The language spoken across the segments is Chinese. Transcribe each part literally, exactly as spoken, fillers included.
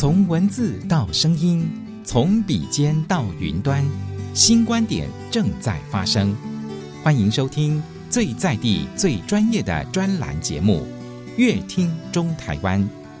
从文字到声音，从笔尖到云端，新观点正在发生。欢迎收听最在地、最专业的专栏节目《乐听中台湾》。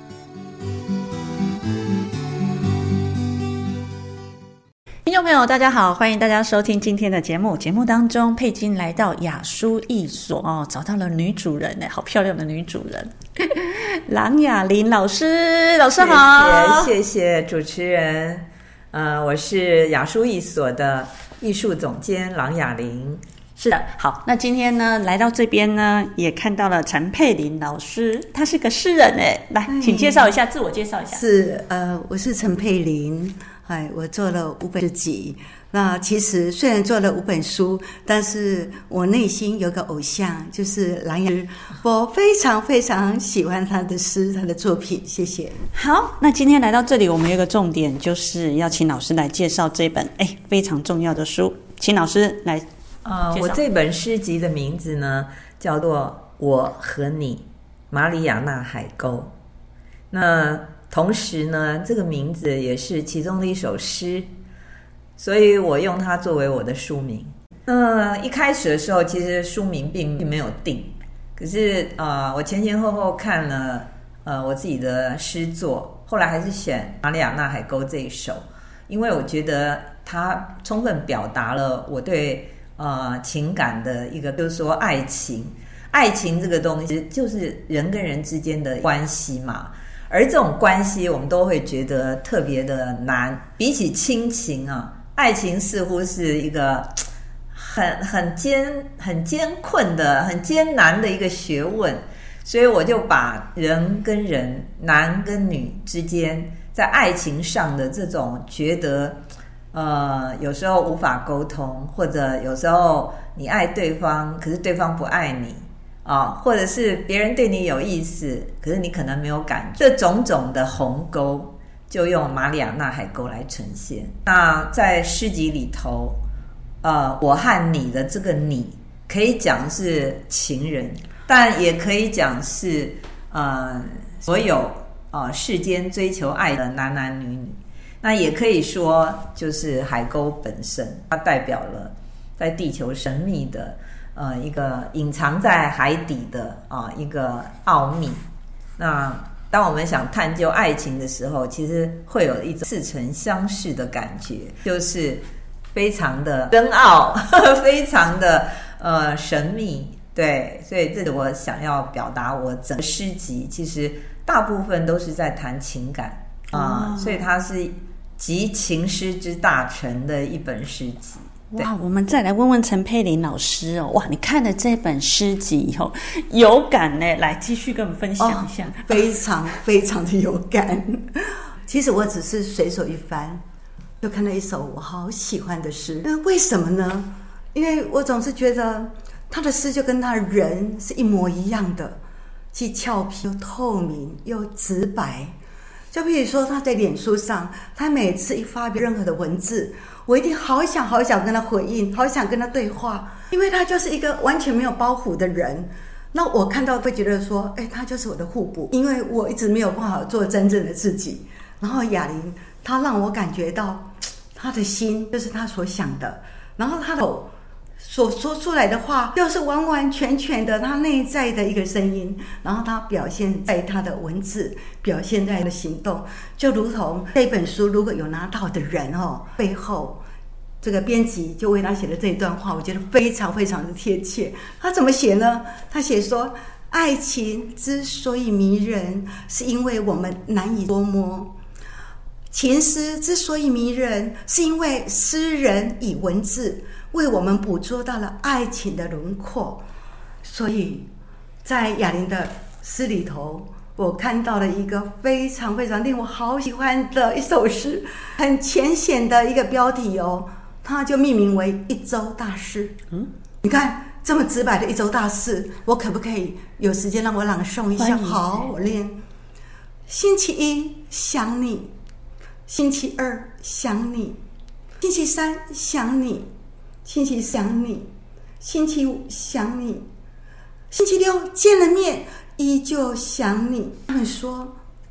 听众朋友大家好，欢迎大家收听今天的节目。节目当中，佩金来到雅书艺所哦，找到了女主人呢，好漂亮的女主人郎雅玲老师。老师好。 谢谢谢谢主持人。呃，我是雅书艺所的艺术总监郎雅玲。 是的，好，那今天呢，来到这边呢，也看到了陈佩玲老师，她是个诗人哎，来，请介绍一下，自我介绍一下。 是，呃，我是陈佩玲，哎，我做了五本诗集。那其实虽然做了五本书，但是我内心有个偶像，就是郎雅玲，我非常非常喜欢他的诗，他的作品。谢谢。 好，那今天来到这里，我们有一个重点，就是要请老师来介绍这本哎非常重要的书，请老师来。 呃，我这本诗集的名字呢，叫做《我和你》，马里亚纳海沟。那同时呢，这个名字也是其中的一首诗，所以我用它作为我的书名。那一开始的时候，其实书名并并没有定，可是呃，我前前后后看了呃我自己的诗作，后来还是选马里亚纳海沟这一首，因为我觉得它充分表达了我对呃，情感的一个，就是说爱情，爱情这个东西就是人跟人之间的关系嘛。而这种关系，我们都会觉得特别的难。比起亲情啊，爱情似乎是一个很很艰、很艰困的、很艰难的一个学问。所以我就把人跟人、男跟女之间在爱情上的这种觉得。呃，有时候无法沟通，或者有时候你爱对方，可是对方不爱你啊，或者是别人对你有意思，可是你可能没有感觉，这种种的鸿沟，就用马里亚纳海沟来呈现。那在诗集里头，呃，我和你的这个你，可以讲是情人，但也可以讲是呃所有呃世间追求爱的男男女女。那也可以说就是海沟本身，它代表了在地球神秘的呃一个隐藏在海底的啊、呃、一个奥秘。那当我们想探究爱情的时候，其实会有一种似曾相识的感觉，就是非常的深奥，呵呵非常的呃神秘。对，所以这是我想要表达，我整个诗集其实大部分都是在谈情感啊、呃，所以它是集情诗之大成的一本诗集。 哇，我们再来问问陈佩玲老师哦。哇，你看了这本诗集以后有感呢，来继续跟我们分享一下。哦、 非常非常的有感。其实我只是随手一翻，就看到一首我好喜欢的诗。那为什么呢？因为我总是觉得他的诗就跟他人是一模一样的，既俏皮又透明又直白。就比如说他在脸书上，他每次一发表任何的文字，我一定好想好想跟他回应，好想跟他对话，因为他就是一个完全没有包袱的人。那我看到会觉得说，哎，他就是我的互补，因为我一直没有办法做真正的自己。然后雅玲，他让我感觉到他的心就是他所想的，然后他的口所说出来的话就是完完全全的他内在的一个声音，然后他表现在他的文字，表现在他的行动，就如同这本书如果有拿到的人哦，背后这个编辑就为他写的这一段话，我觉得非常非常的贴切。他怎么写呢？他写说，爱情之所以迷人，是因为我们难以捉摸；情诗之所以迷人，是因为诗人以文字为我们捕捉到了爱情的轮廓。所以在雅玲的诗里头，我看到了一个非常非常令我好喜欢的一首诗，很浅显的一个标题哦，它就命名为一周大事。嗯，你看这么直白的一周大事，我可不可以有时间让我朗诵一下？好，我练。星期一想你，星期二想你，星期三想你，星期四想你，星期五想你，星期六见了面依旧想你。他们说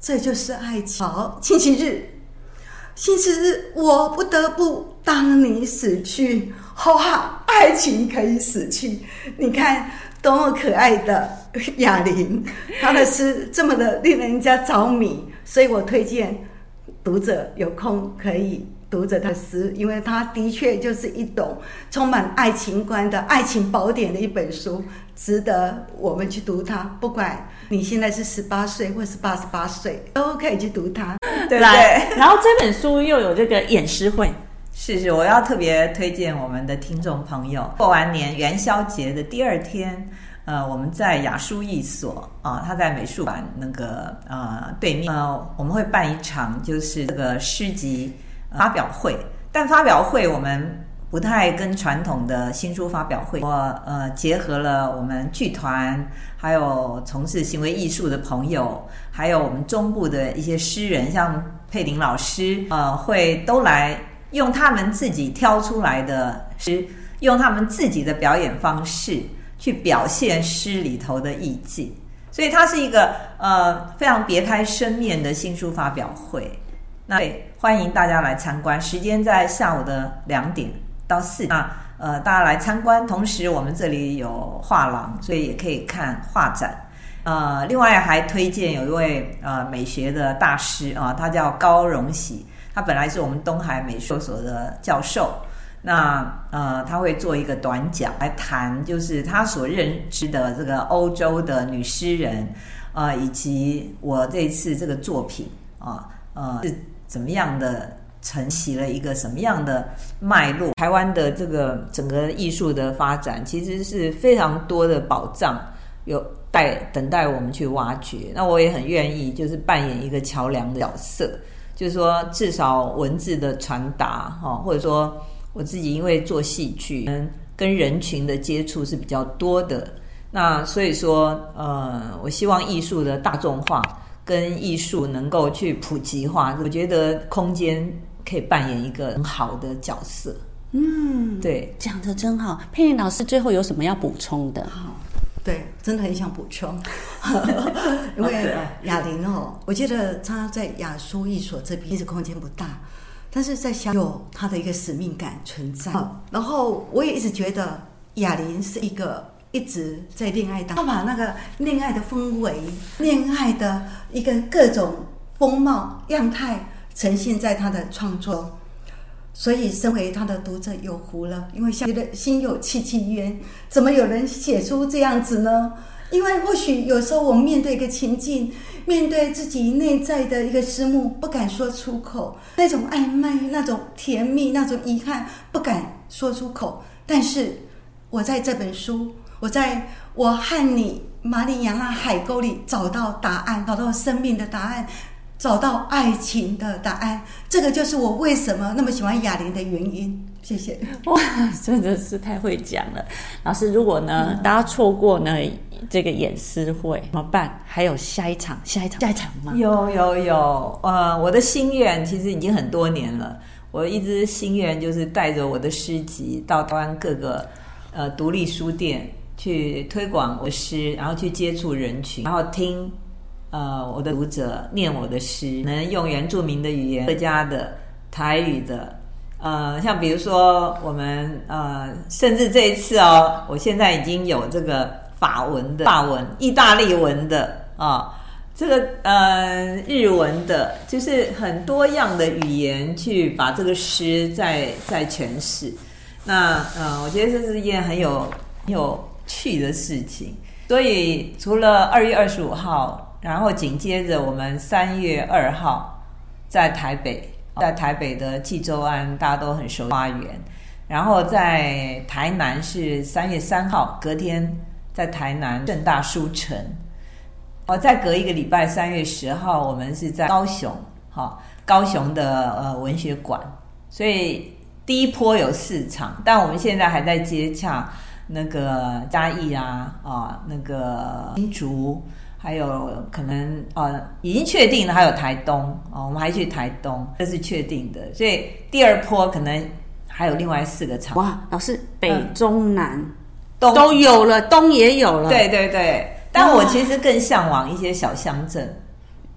这就是爱情。好，星期日，星期日，我不得不当你死去。好啊，爱情可以死去。你看多么可爱的雅琳，她的诗这么的令人家着迷，所以我推荐读者有空可以读着她的诗，因为她的确就是一种充满爱情观的爱情宝典的一本书，值得我们去读它。不管你现在是十八岁或是八十八岁，都可以去读它， 对不对？ 然后这本书又有这个演诗会。 是是，我要特别推荐我们的听众朋友，过完年元宵节的第二天，呃，我们在雅书艺所啊、呃，他在美术馆那个呃对面，呃，我们会办一场就是这个诗集发表会，但发表会我们不太跟传统的新书发表会，我呃结合了我们剧团，还有从事行为艺术的朋友，还有我们中部的一些诗人，像佩玲老师，呃，会都来。用他们自己挑出来的诗，用他们自己的表演方式去表现诗里头的意境，所以它是一个呃非常别开生面的新书发表会。那欢迎大家来参观，时间在下午的两点到四点。那呃大家来参观，同时我们这里有画廊，所以也可以看画展。呃，另外还推荐有一位呃美学的大师啊、呃，他叫高荣喜。他本来是我们东海美术所的教授，那呃他会做一个短讲来谈，就是他所认知的这个欧洲的女诗人，呃以及我这次这个作品啊，呃是怎么样的承袭了一个什么样的脉络。台湾的这个整个艺术的发展，其实是非常多的宝藏有待等待我们去挖掘。那我也很愿意，就是扮演一个桥梁的角色。就是说至少文字的传达，或者说我自己因为做戏剧跟人群的接触是比较多的，那所以说呃，我希望艺术的大众化跟艺术能够去普及化，我觉得空间可以扮演一个很好的角色。 嗯， 对， 讲得真好。佩玲老师最后有什么要补充的？ 好，对，真的很想补充，因为雅琳哦，我觉得她在雅书艺所这边其实空间不大，但是在香有她的一个使命感存在。然后我也一直觉得雅琳是一个一直在恋爱当中，她把那个恋爱的氛围、恋爱的一个各种风貌样态呈现在她的创作。所以身为他的读者有福了，因为觉得心有戚戚焉，怎么有人写出这样子呢？因为或许有时候我们面对一个情境，面对自己内在的一个思慕，不敢说出口，那种暧昧，那种甜蜜，那种遗憾，不敢说出口。但是我在这本书，我在我和你马里亚纳海沟里找到答案，找到生命的答案，找到爱情的答案，这个就是我为什么那么喜欢雅琳的原因。谢谢。 哇，真的是太会讲了。老师，如果呢、嗯、大家错过呢这个演诗会怎么办？还有下一场下一场下一场吗？ 有有有，呃，我的心愿其实已经很多年了，我一直心愿就是带着我的诗集到台湾各个呃独立书店去推广我的诗，然后去接触人群，然后听呃，我的读者念我的诗，能用原住民的语言、客家的、台语的，呃，像比如说我们呃，甚至这一次哦，我现在已经有这个法文的、法文、意大利文的啊、哦，这个呃日文的，就是很多样的语言去把这个诗再再诠释。那呃，我觉得这是一件很有很有趣的事情。所以除了二月二十五号。然后紧接着我们三月二号在台北，在台北的济州安大家都很熟花园，然后在台南是三月三号，隔天在台南政大书城，哦，再隔一个礼拜三月十号我们是在高雄，哈，高雄的呃文学馆，所以第一波有四场，但我们现在还在接洽那个嘉义啊啊那个新竹。还有可能呃已经确定了，还有台东哦，我们还去台东，这是确定的。所以第二波可能还有另外四个场。 哇，老师，北中南、嗯、都有了，东也有了。 对对对，但我其实更向往一些小乡镇，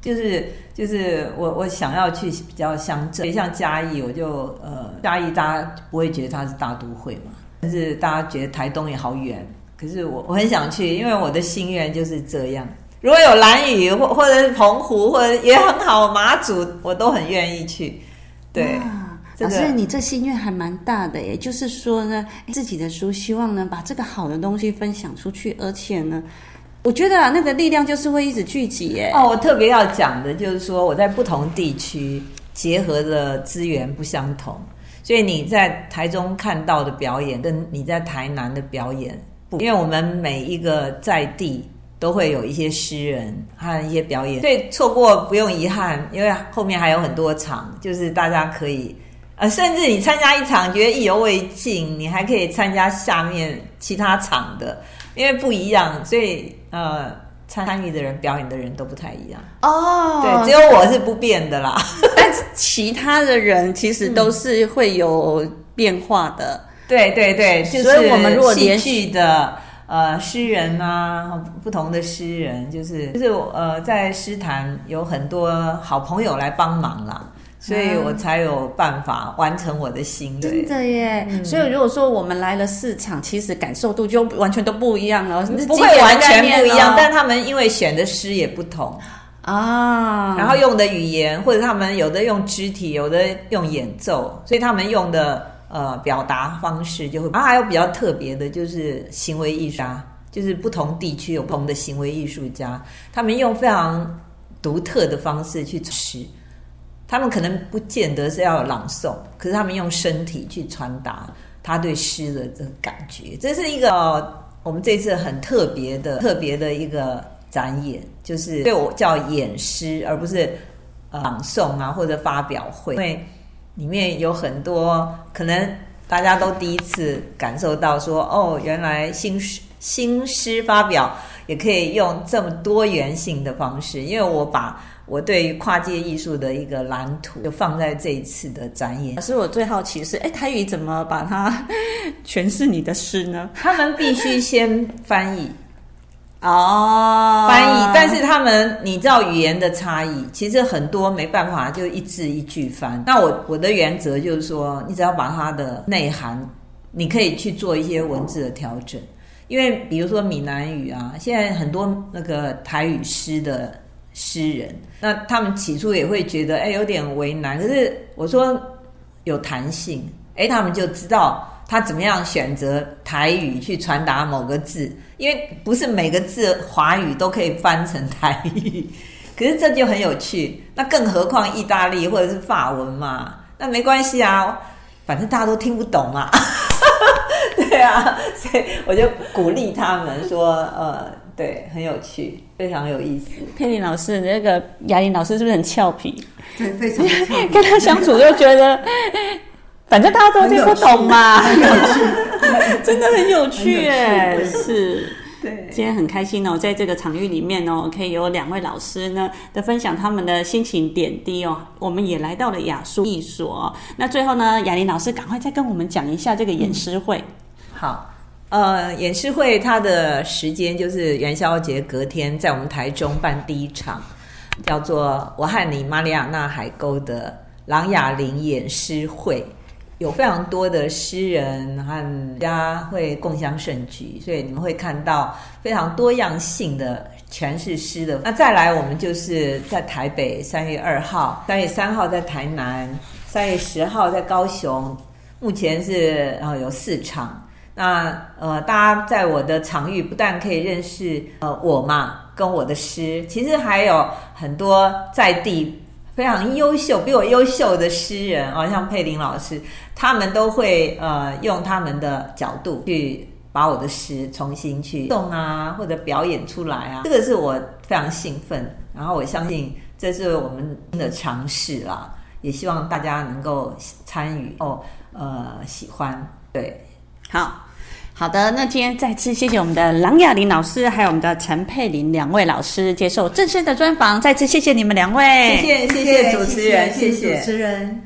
就是就是我我想要去比较乡镇，像嘉义，我就呃嘉义大家不会觉得它是大都会嘛，但是大家觉得台东也好远，可是我我很想去，因为我的心愿就是这样。如果有兰屿或或者是澎湖或者也很好，马祖我都很愿意去。对，这个、 老师，你这心愿还蛮大的耶，就是说呢，自己的书希望呢把这个好的东西分享出去，而且呢，我觉得啊那个力量就是会一直聚集耶。 哦，我特别要讲的就是说，我在不同地区结合的资源不相同，所以你在台中看到的表演跟你在台南的表演不，因为我们每一个在地都会有一些诗人和一些表演，所以错过不用遗憾，因为后面还有很多场，就是大家可以呃，甚至你参加一场觉得意犹未尽，你还可以参加下面其他场的，因为不一样，所以呃，参与的人、表演的人都不太一样哦。 对，只有我是不变的啦， 但其他的人其实都是会有变化的。 嗯、对对对，就是所以我们如果连续的。呃，诗人啊，不同的诗人，就是就是呃，在诗坛有很多好朋友来帮忙啦，所以我才有办法完成我的心。 真的耶、嗯！所以如果说我们来了四场，其实感受度就完全都不一样了， 不会完全不一样，但他们因为选的诗也不同啊， 然后用的语言或者他们有的用肢体，有的用演奏，所以他们用的。呃，表达方式就会，然后还有比较特别的，就是行为艺术家，就是不同地区有不同的行为艺术家，他们用非常独特的方式去诗，他们可能不见得是要有朗诵，可是他们用身体去传达他对诗的这个感觉，这是一个、呃、我们这次很特别的、特别的一个展演，就是对我叫演诗，而不是、呃、朗诵啊或者发表会，因为。里面有很多可能大家都第一次感受到说，哦，原来新诗新诗发表也可以用这么多元性的方式，因为我把我对于跨界艺术的一个蓝图就放在这一次的展演。 可是我最好奇是，哎，台语怎么把它诠释你的诗呢？ 他们必须先翻译。 哦， 翻译，但是他们你知道语言的差异，其实很多没办法就一字一句翻。那我我的原则就是说，你只要把它的内涵，你可以去做一些文字的调整。因为比如说闽南语啊，现在很多那个台语诗的诗人，那他们起初也会觉得哎有点为难，可是我说有弹性，哎他们就知道他怎么样选择台语去传达某个字。因为不是每个字华语都可以翻成台语，可是这就很有趣。那更何况意大利或者是法文嘛，那没关系啊，反正大家都听不懂嘛。对啊，所以我就鼓励他们说，呃，对，很有趣，非常有意思。 佩玲老师，那个雅玲老师是不是很俏皮？ 对，非常俏皮。 跟他相处就觉得。反正大家都听不懂嘛， 很有趣， 真的很有趣耶！是， 对， 今天很开心哦，在这个场域里面哦，可以有两位老师呢的分享他们的心情点滴哦。我们也来到了雅书艺所、哦，那最后呢，雅玲老师赶快再跟我们讲一下这个演诗会。 嗯、好，呃，演诗会它的时间就是元宵节隔天，在我们台中办第一场，叫做我和你马里亚纳海沟的郎雅玲演诗会。有非常多的诗人和大家会共襄盛举，所以你们会看到非常多样性的诠释诗的。那再来，我们就是在台北三月二号、三月三号在台南、三月十号在高雄，目前是呃有四场。那呃，大家在我的场域不但可以认识呃我嘛，跟我的诗，其实还有很多在地。非常优秀，比我优秀的诗人啊，像佩玲老师，他们都会呃用他们的角度去把我的诗重新去诵啊，或者表演出来啊，这个是我非常兴奋。然后我相信这是我们的尝试啦，也希望大家能够参与哦，呃，喜欢。对， 好。好的，那今天再次谢谢我们的郎雅玲老师，还有我们的陈佩玲两位老师接受正式的专访，再次谢谢你们两位， 谢谢谢谢主持人，谢谢主持人。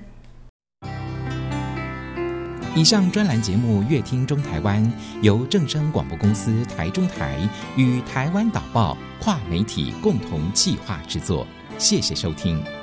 以上专栏节目《乐听中台湾》由正声广播公司台中台与台湾导报跨媒体共同企划制作， 谢谢收听。